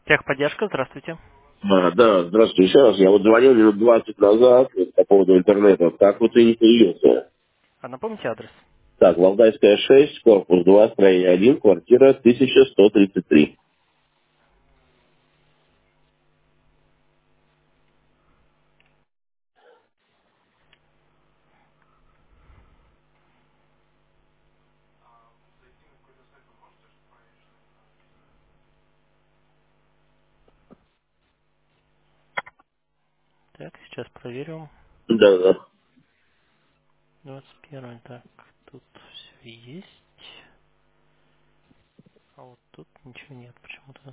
Техподдержка, здравствуйте. Да, здравствуйте еще раз. Я вот звонил минут 20 назад вот по поводу интернета. Так вот и не появился. А напомните адрес. Так, Валдайская 6, корпус 2, строение 1, квартира 1133. Так, сейчас проверим. Да, да. 21. Так, тут все есть. А вот тут ничего нет почему-то.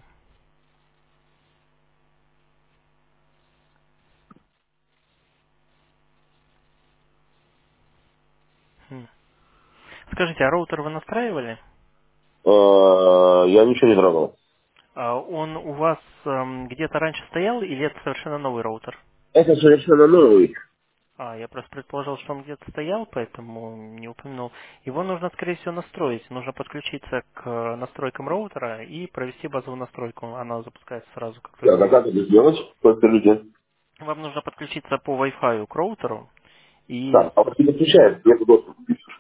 Хм. Скажите, а роутер вы настраивали? Я ничего не трогал. А он у вас где-то раньше стоял или это совершенно новый роутер? Это совершенно новый. Я просто предположил, что он где-то стоял, поэтому не упомянул. Его нужно, скорее всего, настроить. Нужно подключиться к настройкам роутера и провести базовую настройку. Она запускается сразу, как только Так, а вы... как это сделать? Подскажите. Вам нужно подключиться по Wi-Fi к роутеру, и Так, а вот не подключается, нет доступа.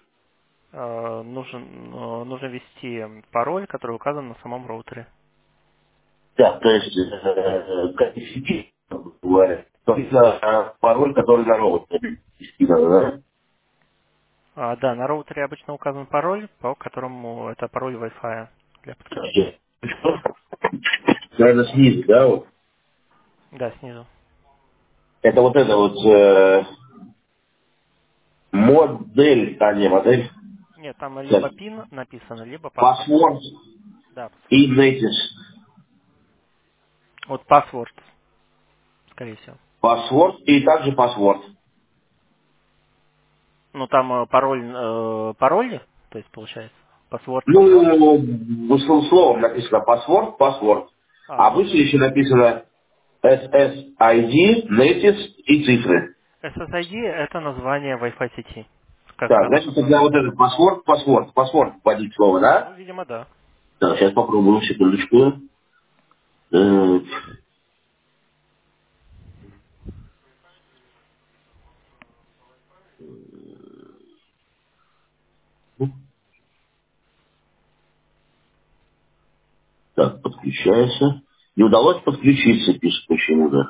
нужно ввести пароль, который указан на самом роутере. Так, то есть, как и сети, бывает. Только пароль, который на робот. Да? Да, на роутере обычно указан пароль, по которому это пароль Wi-Fi для подключения. Наверное, снизу, да, вот. Да, снизу. Это вот модель, а не модель, Нет, там так, либо PIN написано, либо паспорт. паспорт Да, и Netis. вот password, скорее всего. Паспорт и также паспорт. Ну, там пароли, то есть получается. Password. Ну, словом написано паспорт, паспорт. А Ну, выше еще написано SSID, Netis и цифры. SSID это название Wi-Fi сети, Так, на значит, тогда котором... вот этот паспорт вводить слово, Ну, да? видимо, да. Так, сейчас попробуем, секундочку. Э, Так, подключается. Не удалось подключиться, пишет почему-то.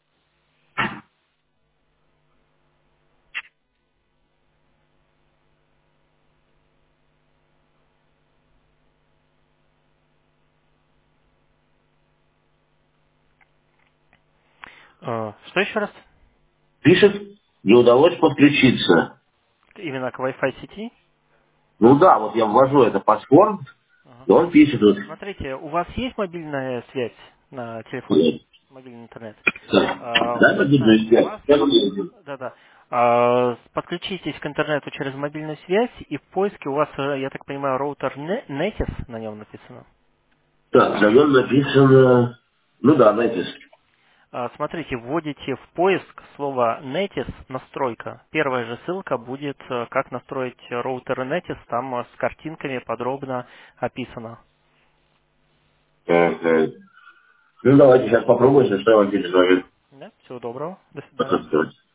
Что еще раз? Пишет, не удалось подключиться. Именно к Wi-Fi сети? Ну да, вот я ввожу это паспорт, Ага. и он пишет вот. Смотрите, у вас есть мобильная связь на телефоне? Мобильный интернет? Так, да, мобильную У связь? вас... Да-да. Подключитесь к интернету через мобильную связь, и в поиске у вас, я так понимаю, роутер Netis на нем написано. Так, на нем написано... Ну да, Netis. Смотрите, вводите в поиск слово Netis настройка. Первая же ссылка будет, как настроить роутер Netis, там с картинками подробно описано. Ага. Ну давайте сейчас попробуем, если что, я вам перезвоню. Да? Всего доброго. До свидания. Посмотрим.